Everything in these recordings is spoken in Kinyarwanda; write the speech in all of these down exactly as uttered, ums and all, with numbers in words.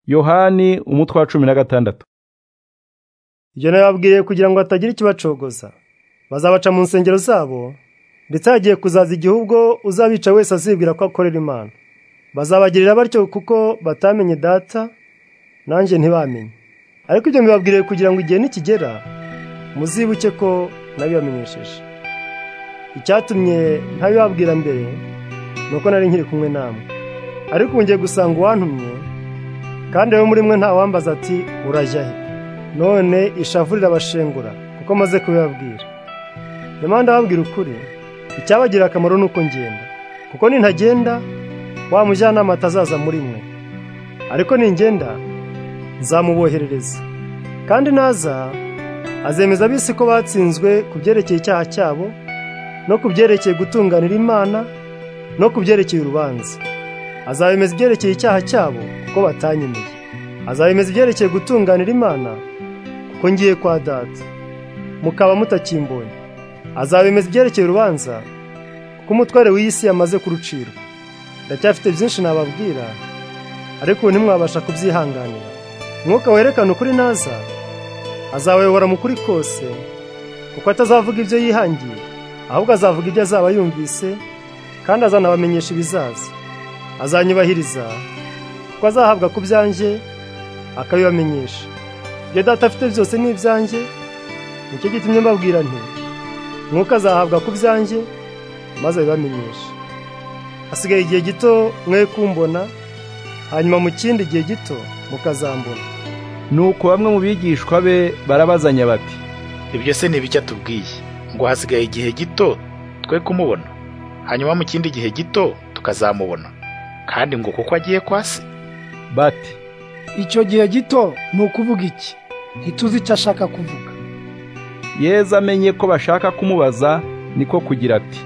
Yohani umutwe wa cumi na gatandatu. Ibyo nababwiye kugira ngo hatagira ikibacogoza. Bazabaca mu nsengero zabo, ndetse hagiye kuzaza igihe ubwo uzabica wese azibwira ko akorera Imana. Bazabagirira batyo kuko batamenye Data, nanjye ntibamenye. Ariko ibyo mbibabwiriye kugira ngo igihe nikigera muzibuke ko nabibamenyesheje. Icyatumye ntabibabwira mbere nuko nari nkiri kumwe namwe. Ariko ubu ngiye gusanga uwantumye, kandi rero muri mwe nta wambaza ati urajya he. None ishavu rirabashengura kuko maze kubibabwira. Nyamara ndababwira ukuri, icyabagira akamaro nuko ngenda, kuko nintagenda wa mujyanama atazaza muri mwe. Ariko ningenda nzamuboherereza, kandi naza azemeza ab'isi ko batsinzwe ku byerekeye icyaha cyabo, no ku byerekeye gutunganira Imana, no ku byerekeye urubanza. Azabemeza ibyerekeye icyaha cyabo kuko batanyemeye. Azabemeza ibyerekeye gutunganira Imana kuko ngiye kwa Data, mukaba mutakimbonye. Azabemeza ibyerekeye urubanza kuko umutware w'isi yamaze kurucirwa. Ndacyafite byinshi nababwira, ariko ubu ntimwabasha kubyihanganira. Mwuka werekana ukuri naza, azawuyobora mu kuri kose, kuko atazavuga ibyo yihangiye, ahubwo azavuga ibyo azaba yumvise, kandi azanabamenyesha ibizaza. Azanyubahiriza kuko azahabwa ku byanjye akabibamenyesha. Ibyo Data afite byose ni ibyanjye, nicyo gitumye mbabwira nti Mwuka azahabwa ku byanjye maze abibamenyesha. Hasigaye igihe gito mwe kumbona, hanyuma mu kindi gihe gito mukazambona. Nuko bamwe mu bigishwa be barabazanya bati, ibyo se ni biki atubwiye ngo hasigaye igihe gito twe kumubona, hanyuma mu kindi gihe gito tukazamubona, kandi ngo kuko agiye kwa se? Bati, icyo gihe gito ni ukuvuga iki? Ntituzi icyo ashaka kuvuga. Yezu amenye ko bashaka kumubaza, niko kugira ati,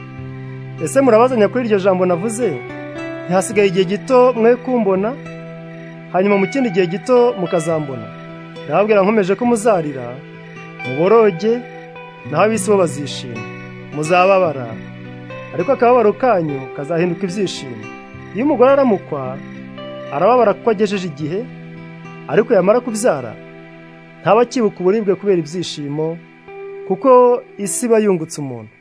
ese murabazanya kuri iryo jambo navuze? Ntihasigaye igihe gito mwe kumbona, hanyuma mu kindi gihe gito mukazambona. Ndababwira nkomeje ko muzarira, muboroge, naho ab'isi bo bazishima. Muzababara, ariko akababaro kanyu kazahinduka ibyishimo. Iyo umugore aramukwa, arababara kuko agejeje igihe, ariko yamara kubyara ntaba akibuka uburibwe kubera ibyishimo, kuko isi iba yungutse umuntu.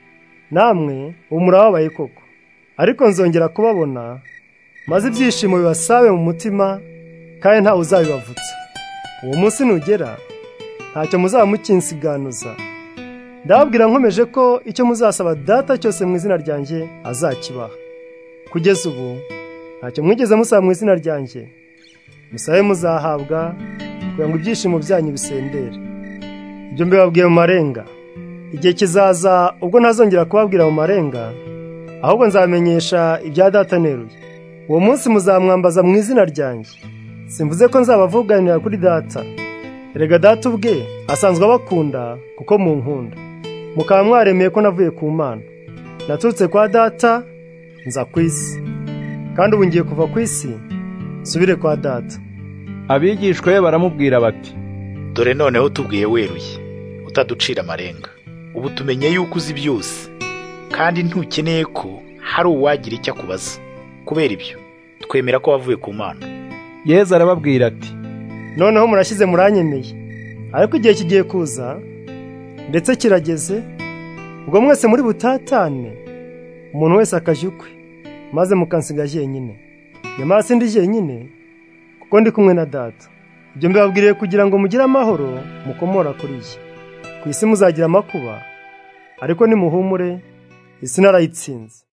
Namwe ubu murababaye koko, ariko nzongera kubabona, maze ibyishimo bibasabe mu mutima, kandi ntawe uzabibavutsa. Uwo munsi nugera ntacyo muzaba mukinsiganuza. Ndababwira nkomeje ko icyo muzasaba Data cyose mu izina ryanjye azakibaha. Kugeza ubu ntacyo mwigeze musaba mu izina ryanjye, musabe muzahabwa, kugira ngo ibyishimo byanyu bisendere. Ibyo mbibabwiye mu marenga. Igihe kizaza ubwo ntazongera kubabwira mu marenga, ahubwo nzamenyesha ibya Data neruye. Uwo munsi muzamwambaza mu izina ryanjye. Simvuze ko nzabavuganira kuri Data. Erega Data ubwe asanzwe abakunda kuko munkunda, mukaba mwaremeye ko navuye ku Mana. Naturutse kwa Data nza ku isi, kandi ubu ngiye kuva ku isi nsubire kwa Data. Abigishwa be baramubwira bati, dore noneho tubwiye weruye, utaducira amarenga. Ubu tumenye yuko uzi byose, kandi ntukeneye ko hari uwagira icyo akubaza. Kubera ibyo twemera ko wavuye ku Mana. Yezu arababwira ati, noneho murashyize muranyemeye, ariko igihe kigiye kuza, ndetse kirageze, ubwo mwese muri butatane, umuntu wese akajya ukwe, maze mukansiga jyenyine. Nyamara sindi jyenyine, kuko ndi kumwe na Data. Ibyo mbibabwiriye kugira ngo mugire amahoro mukomora kuri ye. Ku isi muzagira amakuba, ariko nimuhumure, isi narayitsinze.